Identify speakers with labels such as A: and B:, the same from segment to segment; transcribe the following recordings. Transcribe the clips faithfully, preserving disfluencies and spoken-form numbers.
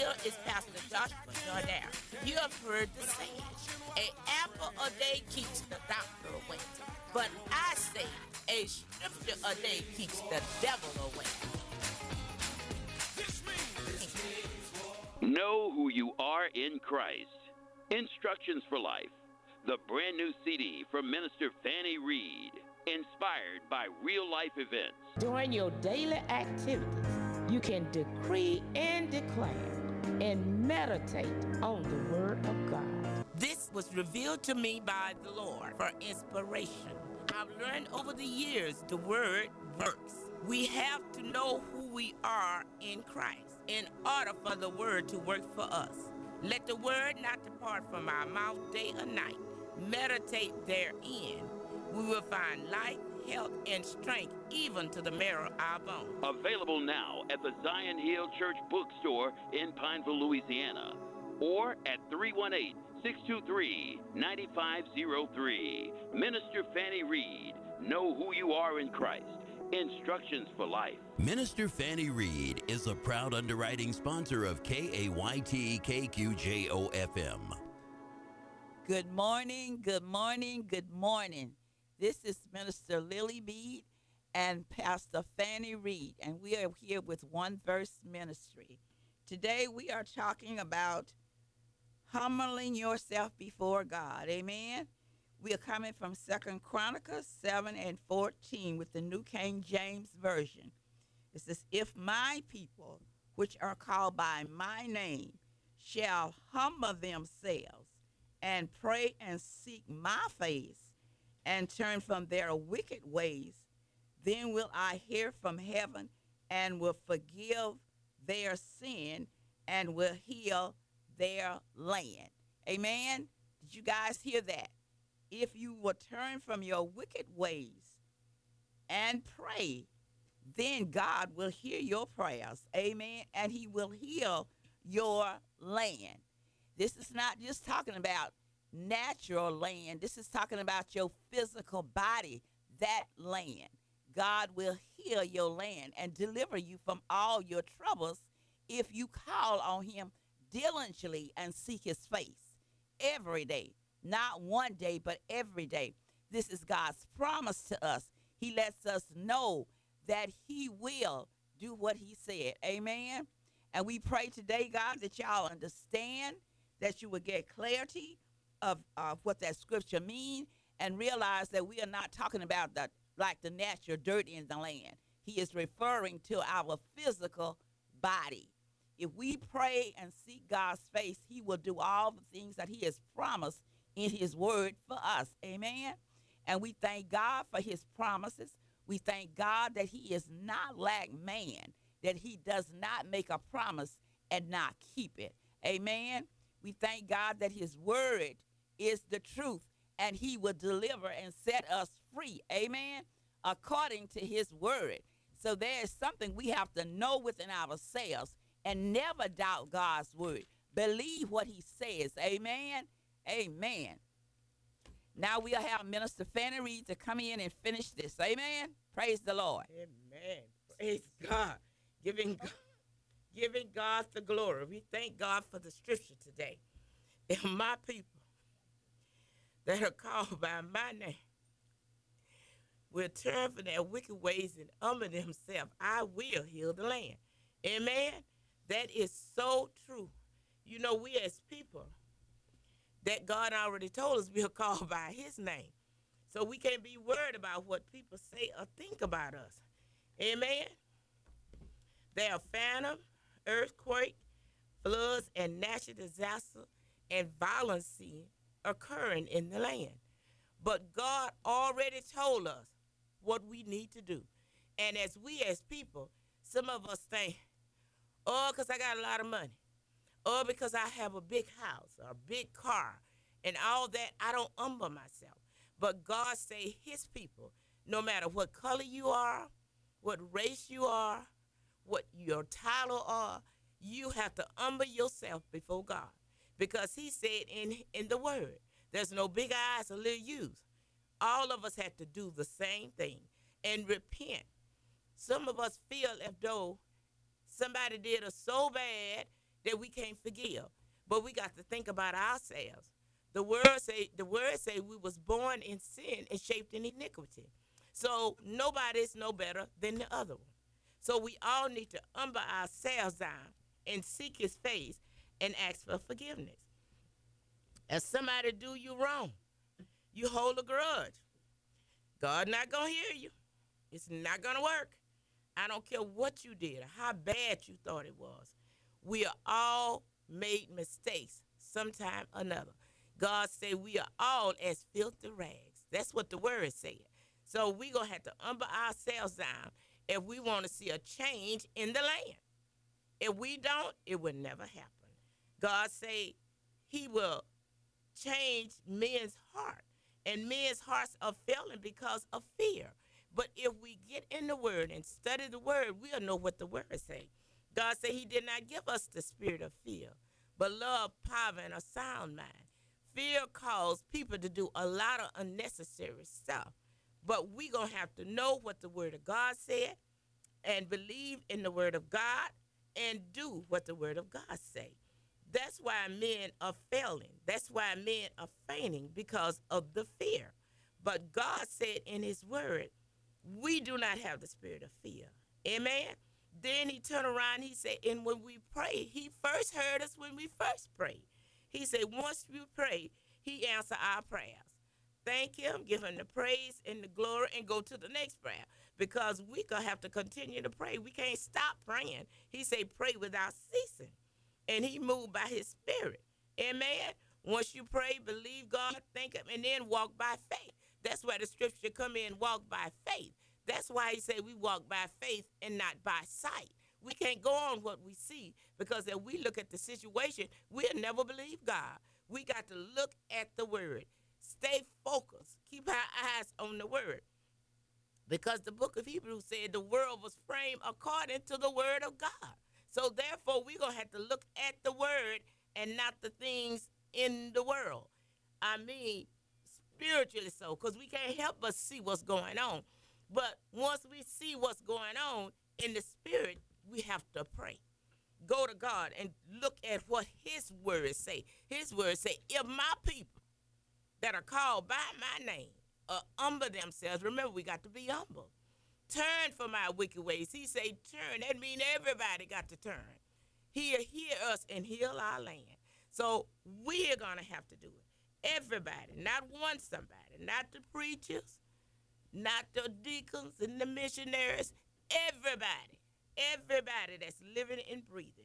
A: Here is Pastor Joshua Jordan. You have heard the saying, an apple a day keeps the doctor away. But I say, a scripture a day keeps the devil away.
B: Know who you are in Christ. Instructions for Life. The brand new C D from Minister Fanny Reed. Inspired by real life events.
A: During your daily activities, you can decree and declare and meditate on the Word of God. This was revealed to me by the Lord for inspiration. I've learned over the years the Word works. We have to know who we are in Christ in order for the Word to work for us. Let the Word not depart from our mouth day or night. Meditate therein. We will find life, health, and strength even to the marrow of our bones.
B: Available now at the Zion Hill Church Bookstore in Pineville, Louisiana, or at three one eight, six two three, nine five zero three. Minister Fanny Reed, know who you are in Christ. Instructions for Life.
C: Minister Fanny Reed is a proud underwriting sponsor of K A Y T K Q J O F M.
D: Good morning, good morning, good morning. This is Minister Lily Bead and Pastor Fanny Reed, and we are here with One Verse Ministry. Today we are talking about humbling yourself before God. Amen. We are coming from Second Chronicles seven and fourteen with the New King James Version. It says, if my people, which are called by my name, shall humble themselves and pray and seek my face and turn from their wicked ways, then will I hear from heaven and will forgive their sin and will heal their land. Amen. Did you guys hear that? If you will turn from your wicked ways and pray, then God will hear your prayers. Amen. And he will heal your land. This is not just talking about natural land. This is talking about your physical body, that land. God will heal your land and deliver you from all your troubles if you call on him diligently and seek his face every day. Not one day, but every day. This is God's promise to us. He lets us know that he will do what he said. Amen. And we pray today, God, that y'all understand, that you will get clarity of, of what that scripture means and realize that we are not talking about the like the natural dirt in the land. He is referring to our physical body. If we pray and seek God's face, he will do all the things that he has promised in his word for us. Amen. And we thank God for his promises. We thank God that he is not like man, that he does not make a promise and not keep it. Amen. We thank God that his word is the truth and he will deliver and set us free. Amen. According to his word. So there is something we have to know within ourselves and never doubt God's word. Believe what he says. Amen. Amen. Now we'll have Minister Fanny Reed to come in and finish this. Amen. Praise the Lord.
A: Amen. Praise God. Giving God, giving God the glory. We thank God for the scripture today. If my people that are called by my name will turn from their wicked ways and humble themselves, I will heal the land. Amen. That is so true. You know, we as people that God already told us we are called by his name. So we can't be worried about what people say or think about us. Amen. There are phantom, earthquake, floods, and natural disaster and violence occurring in the land. But God already told us what we need to do. And as we as people, some of us think, oh, because I got a lot of money. Or because I have a big house or a big car and all that, I don't humble myself. But God say his people, no matter what color you are, what race you are, what your title are, you have to humble yourself before God. Because he said in, in the word, there's no big eyes or little U's. All of us have to do the same thing and repent. Some of us feel as though somebody did us so bad that we can't forgive. But we got to think about ourselves. The word say the word say we was born in sin and shaped in iniquity. So nobody's no better than the other one. So we all need to humble ourselves down and seek his face and ask for forgiveness. If somebody do you wrong, you hold a grudge. God not gonna hear you. It's not gonna work. I don't care what you did or how bad you thought it was. We are all made mistakes sometime or another. God said we are all as filthy rags. That's what the word said. So we gonna have to humble ourselves down if we want to see a change in the land. If we don't, it will never happen. God say he will change men's heart. And men's hearts are failing because of fear. But if we get in the word and study the word, we'll know what the word say. God said he did not give us the spirit of fear, but love, power, and a sound mind. Fear causes people to do a lot of unnecessary stuff. But we going to have to know what the word of God said and believe in the word of God and do what the word of God say. That's why men are failing. That's why men are fainting, because of the fear. But God said in his word, we do not have the spirit of fear. Amen. Then he turned around, he said, and when we pray, he first heard us when we first prayed. He said, once we pray, he answered our prayers. Thank him, give him the praise and the glory, and go to the next prayer, because we gonna have to continue to pray. We can't stop praying. He said, pray without ceasing. And he moved by his spirit. Amen. Once you pray, believe God, thank him, and then walk by faith. That's why the scripture come in, walk by faith. That's why he said we walk by faith and not by sight. We can't go on what we see, because if we look at the situation, we'll never believe God. We got to look at the word. Stay focused. Keep our eyes on the word. Because the book of Hebrews said the world was framed according to the word of God. So therefore, we're going to have to look at the word and not the things in the world. I mean, spiritually so, because we can't help but see what's going on. But once we see what's going on in the spirit, we have to pray. Go to God and look at what his words say. His words say, if my people that are called by my name uh, humble themselves, remember, we got to be humble. Turn from our wicked ways. He say turn. That means everybody got to turn. He'll hear us and heal our land. So we're going to have to do it. Everybody, not one somebody, not the preachers, not the deacons and the missionaries, everybody, everybody that's living and breathing.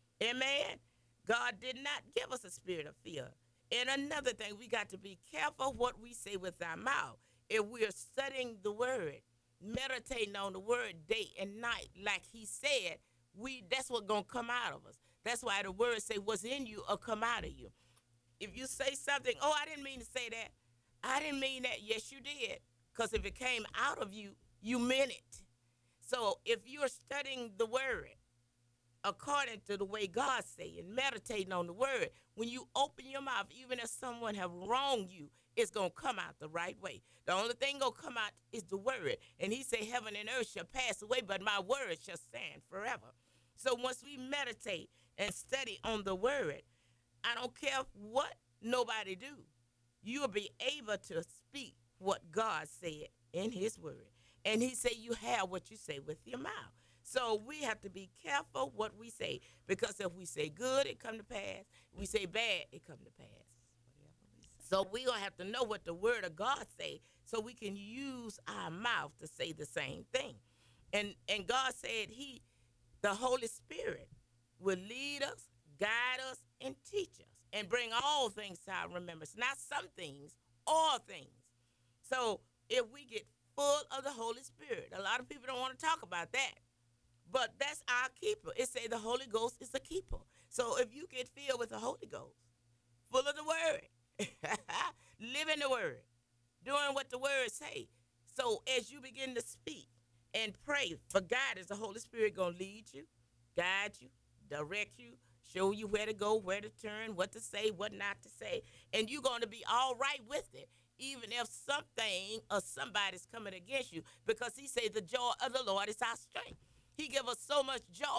A: Amen. God did not give us a spirit of fear. And another thing, we got to be careful what we say with our mouth. If we're studying the word, meditating on the word day and night, like he said, we that's what's going to come out of us. That's why the word say what's in you will come out of you. If you say something, oh, I didn't mean to say that. I didn't mean that. Yes, you did. Because if it came out of you, you meant it. So if you're studying the word according to the way God say and meditating on the word, when you open your mouth, even if someone have wronged you, it's going to come out the right way. The only thing going to come out is the word. And he said, heaven and earth shall pass away, but my word shall stand forever. So once we meditate and study on the word, I don't care what nobody do, you'll be able to speak what God said in his word. And he said you have what you say with your mouth. So we have to be careful what we say, because if we say good, it come to pass. If we say bad, it come to pass. So we're going to have to know what the word of God say, so we can use our mouth to say the same thing. And and God said he, the Holy Spirit, will lead us, guide us, and teach us, and bring all things to our remembrance. Not some things, all things. So if we get full of the Holy Spirit, a lot of people don't want to talk about that, but that's our keeper. It say the Holy Ghost is a keeper. So if you get filled with the Holy Ghost, full of the word, living the word, doing what the word say. So as you begin to speak and pray for guidance, the Holy Spirit gonna lead you, guide you, direct you, show you where to go, where to turn, what to say, what not to say, and you're gonna be all right with it, even if something or somebody's coming against you, because he said the joy of the Lord is our strength. He give us so much joy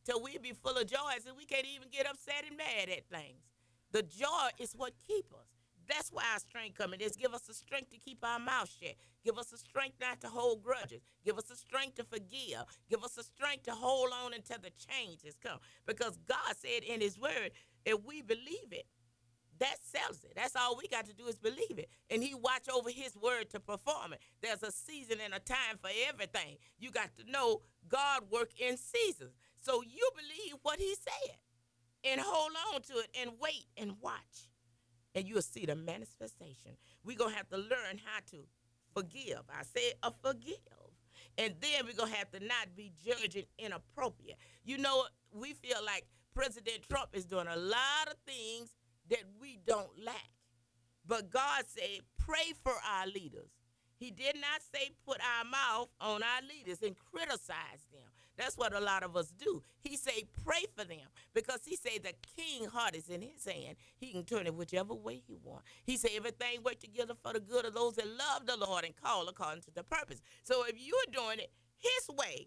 A: till we be full of joy and we can't even get upset and mad at things. The joy is what keeps us. That's why our strength coming is. Give us the strength to keep our mouth shut. Give us the strength not to hold grudges. Give us the strength to forgive. Give us the strength to hold on until the changes come. Because God said in his word, if we believe it, that settles it. That's all we got to do is believe it. And he watch over his word to perform it. There's a season and a time for everything. You got to know God work in seasons. So you believe what he said and hold on to it and wait and watch. And you'll see the manifestation. We're going to have to learn how to forgive. I said a forgive. And then we're going to have to not be judging inappropriate. You know, we feel like President Trump is doing a lot of things that we don't lack. But God said, pray for our leaders. He did not say put our mouth on our leaders and criticize them. That's what a lot of us do. He say pray for them because he say the king heart is in his hand. He can turn it whichever way he wants. He say everything work together for the good of those that love the Lord and call according to the purpose. So if you're doing it his way,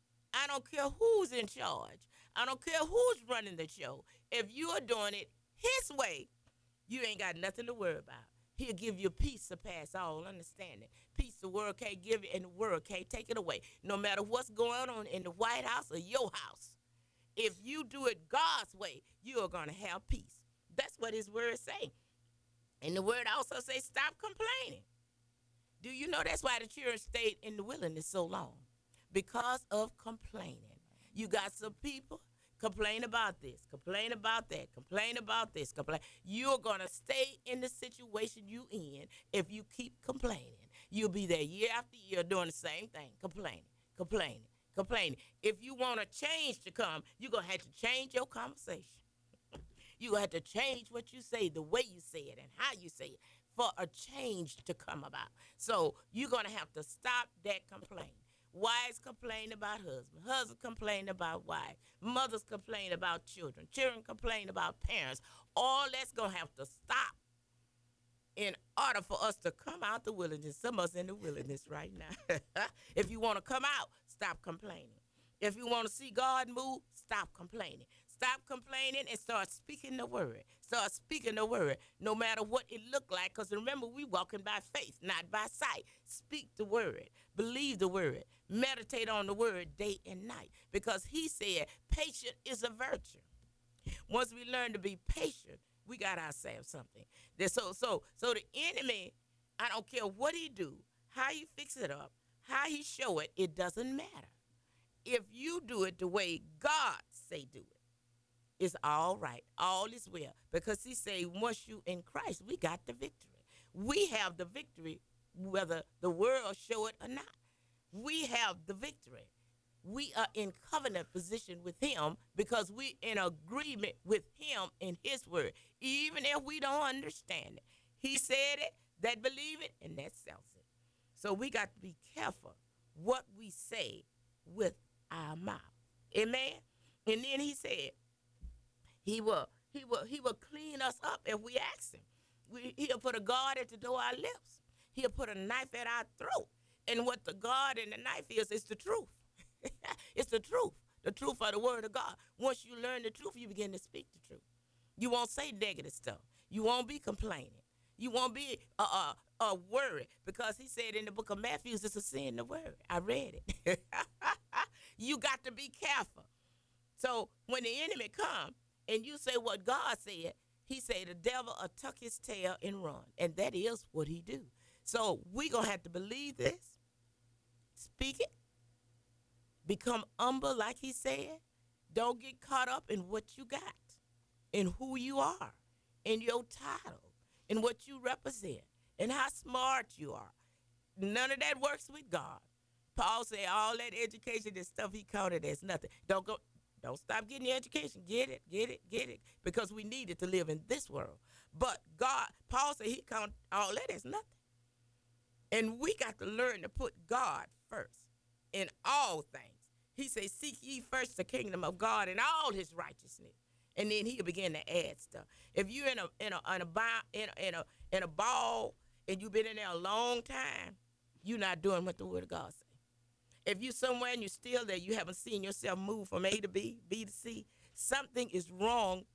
A: I don't care who's in charge. I don't care who's running the show. If you're doing it his way, you ain't got nothing to worry about. He'll give you peace surpass all understanding. Peace the world can't give it and the world can't take it away. No matter what's going on in the White House or your house, if you do it God's way, you are going to have peace. That's what his word say. And the word also say stop complaining. Do you know that's why the children stayed in the wilderness so long? Because of complaining. You got some people complain about this, complain about that, complain about this, complain. You're going to stay in the situation you in if you keep complaining. You'll be there year after year doing the same thing, complaining, complaining, complaining. If you want a change to come, you're going to have to change your conversation. You're going to have to change what you say, the way you say it, and how you say it for a change to come about. So you're going to have to stop that complaining. Wives complain about husbands. Husbands complain about wives. Mothers complain about children. Children complain about parents. All that's going to have to stop in order for us to come out the wilderness. Some of us in the wilderness right now. If you want to come out, stop complaining. If you want to see God move, stop complaining. Stop complaining and start speaking the word. Start speaking the word, no matter what it look like. Because remember, we walking by faith, not by sight. Speak the word. Believe the word. Meditate on the word day and night. Because he said, patient is a virtue. Once we learn to be patient, we got ourselves something. So, so, so the enemy, I don't care what he do, how he fix it up, how he show it, it doesn't matter. If you do it the way God say do it, it's all right. All is well. Because he say, once you in Christ, we got the victory. We have the victory whether the world show it or not. We have the victory. We are in covenant position with him because we in agreement with him in his word. Even if we don't understand it. He said it, that believe it, and that sells it. So we got to be careful what we say with our mouth. Amen? And then he said, He will, he will, he will clean us up if we ask him. We, he'll put a guard at the door of our lips. He'll put a knife at our throat. And what the guard and the knife is, is the truth. It's the truth. The truth of the word of God. Once you learn the truth, you begin to speak the truth. You won't say negative stuff. You won't be complaining. You won't be uh, uh, uh, worried. Because he said in the book of Matthew, it's a sin to worry. I read it. You got to be careful. So when the enemy comes, and you say what God said, he said the devil will tuck his tail and run. And that is what he do. So we're going to have to believe this, speak it, become humble like he said. Don't get caught up in what you got, in who you are, in your title, in what you represent, and how smart you are. None of that works with God. Paul said all that education and stuff he counted as nothing. Don't go. Don't stop getting your education. Get it, get it, get it, because we need it to live in this world. But God, Paul said he counted all that as nothing. And we got to learn to put God first in all things. He said, seek ye first the kingdom of God and all his righteousness. And then he'll begin to add stuff. If you're in a in a in a in a, in a, in a ball and you've been in there a long time, you're not doing what the word of God says. If you're somewhere and you're still there, you haven't seen yourself move from A to B, B to C, something is wrong